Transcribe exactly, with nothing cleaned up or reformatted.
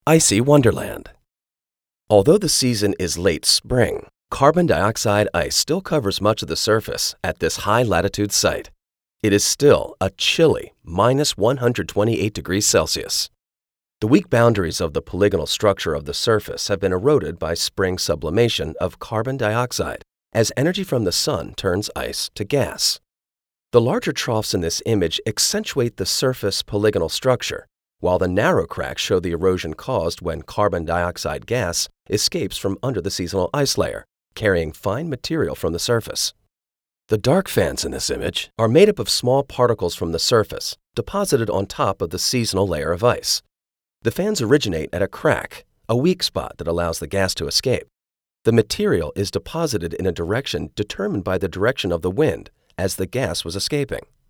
Icy Wonderland. Although the season is late spring, carbon dioxide ice still covers much of the surface at this high-latitude site. It is still a chilly minus one hundred twenty-eight degrees Celsius. The weak boundaries of the polygonal structure of the surface have been eroded by spring sublimation of carbon dioxide as energy from the sun turns ice to gas. The larger troughs in this image accentuate the surface polygonal structure, while the narrow cracks show the erosion caused when carbon dioxide gas escapes from under the seasonal ice layer, carrying fine material from the surface. The dark fans in this image are made up of small particles from the surface deposited on top of the seasonal layer of ice. The fans originate at a crack, a weak spot that allows the gas to escape. The material is deposited in a direction determined by the direction of the wind as the gas was escaping.